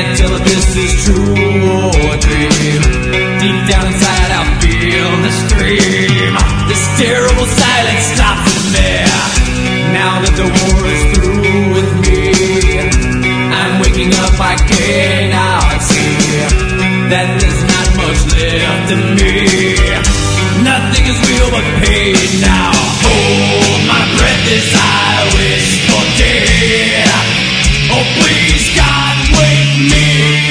Can't tell if this is true or a dream. Deep down inside I feel the stream. This terrible silence stops in there. Now that the war is through with me, I'm waking up, I cannot see that there's not much left in me. Nothing is real but pain now. Hold my breath as I wish for death. Oh please God, wake me.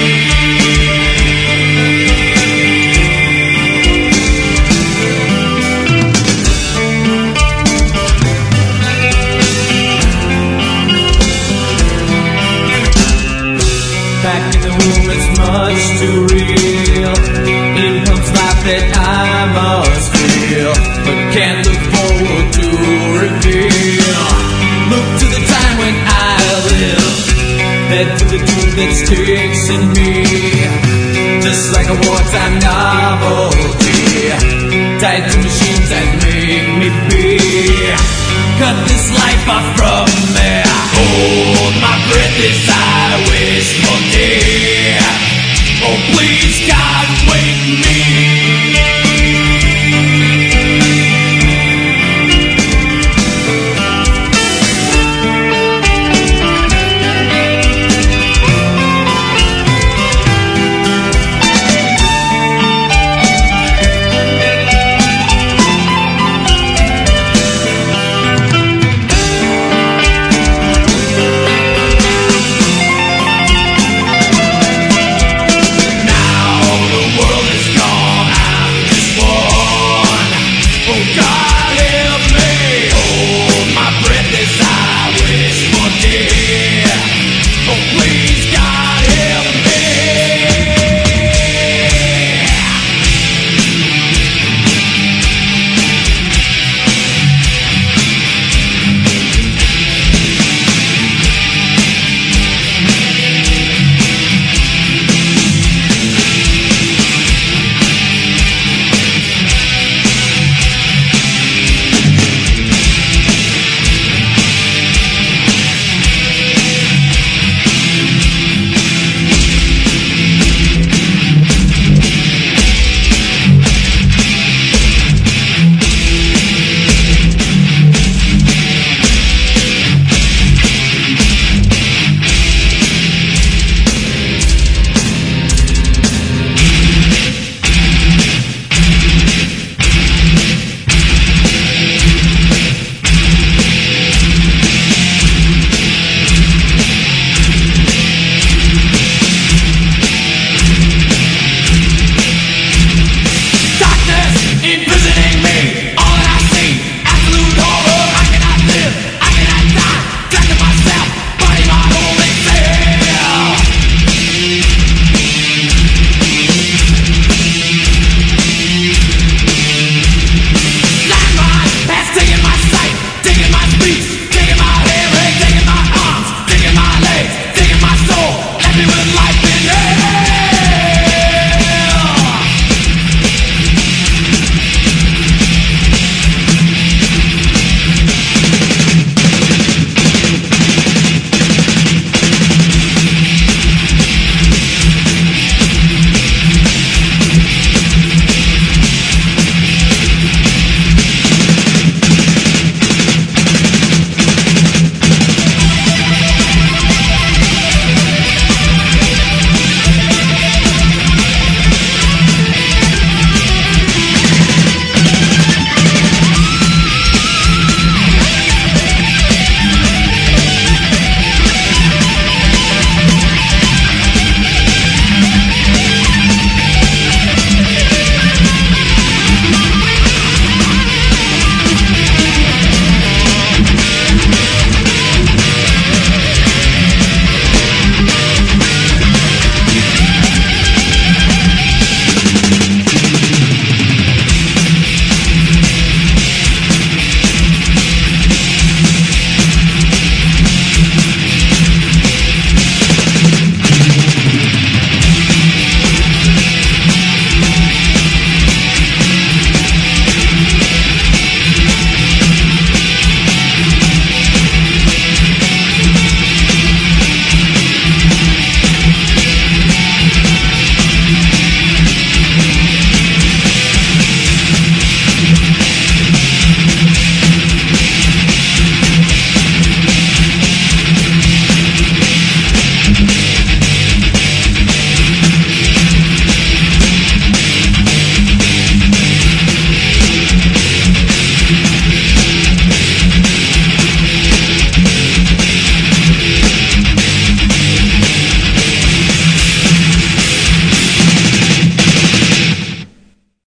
Back in the room, it's much too real. It comes life that I must feel, but can't look forward to reveal. Look to the time when I lived, head to the doom that sticks in me. Just like a wartime novelty, tied to machines that make me be. Cut this life off from me.